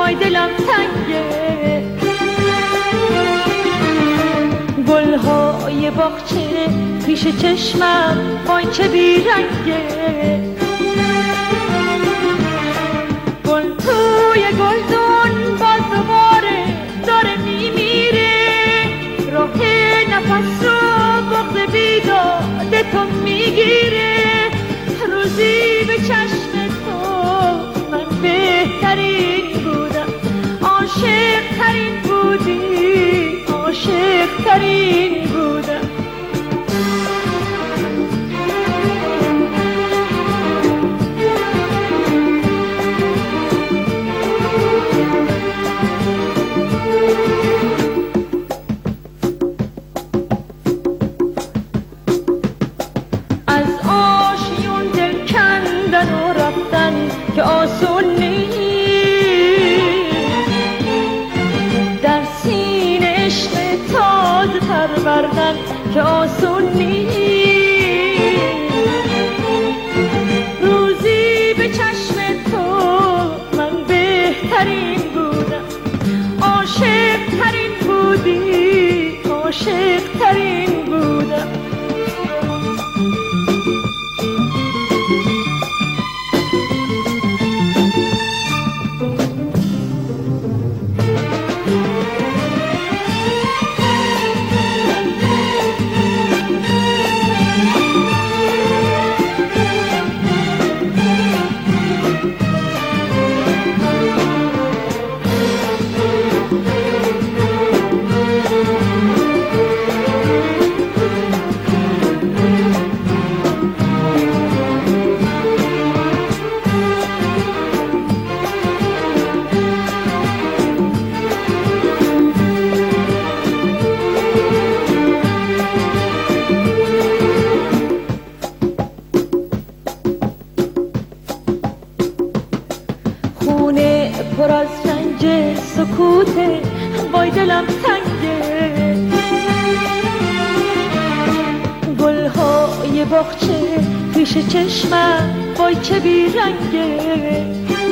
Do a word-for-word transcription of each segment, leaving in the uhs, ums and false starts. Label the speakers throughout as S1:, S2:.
S1: وای دلم تنگه، گلهای باغچه پیش چشمم وای چه بیرنگه، گل توی گلدون باز دوباره داره میمیره، راه نفس رو بغض بیداد تو میگیره، روزی به چشم تو من بهترین بودم، عاشق ترین بودی، عاشق ترین بودم. از آشیون دل کندن و رفتن که آسون نیست، در سینه عشق تازه پروردن که آسون نیست، روزی به چشم تو من بهترین بودم، عاشق ترین بودی، عاشق ترین بودم. خونه پر از رنج سکوته، وای دلم تنگه، گلهای باغچه پیش چشمم وای چه بیرنگه،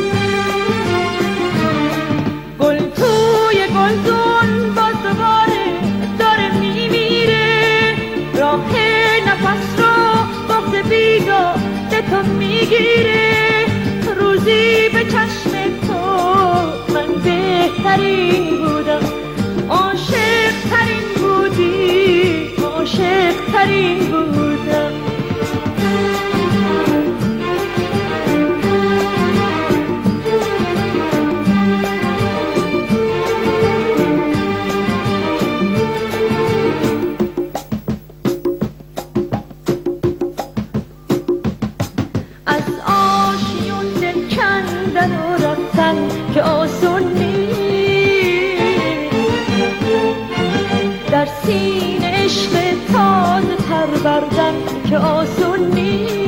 S1: گل توی گلدون باز دوباره داره میمیره، راه نفس رو بغض بیداد تو میگیره، روزی به چشم تو من بهترین بودم، عاشق ترین بودی، عاشق ترین بودم. از آشیون دل کندن و رفتن که آسون نیست، در سینه عشق تازه پروردن که آسون نیست،